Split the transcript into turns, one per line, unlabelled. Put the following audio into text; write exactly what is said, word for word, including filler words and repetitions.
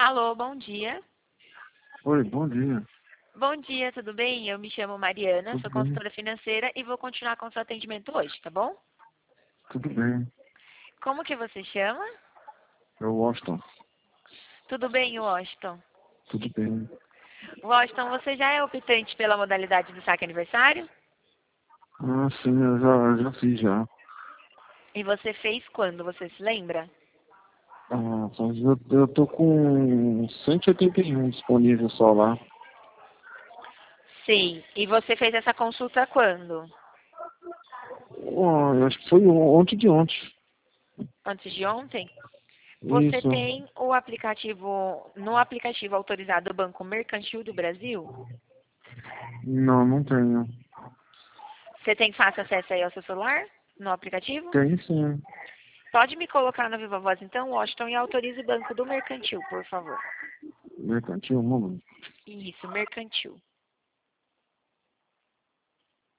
Alô, bom dia.
Oi, bom dia.
Bom dia, tudo bem? Eu me chamo Mariana,
Tudo
sou
bem?
consultora financeira e vou continuar com o seu atendimento hoje, tá bom?
Tudo bem.
Como que você chama?
É o Washington.
Tudo bem, Washington?
Tudo bem.
Washington, você já é optante pela modalidade do saque aniversário?
Ah, sim, eu já, já fiz já.
E você fez quando, você se lembra?
Ah, mas eu, eu tô com cento e oitenta e um disponível só lá.
Sim. E você fez essa consulta quando?
Oh, eu acho que foi ontem de ontem.
Antes de ontem? Você
Isso.
tem o aplicativo, no aplicativo autorizado do Banco Mercantil do Brasil?
Não, não tenho.
Você tem fácil acesso aí ao seu celular, no aplicativo?
Tem sim.
Pode me colocar na Viva Voz então, Washington, e autorize o Banco do Mercantil, por favor.
Mercantil, mano.
Isso, Mercantil.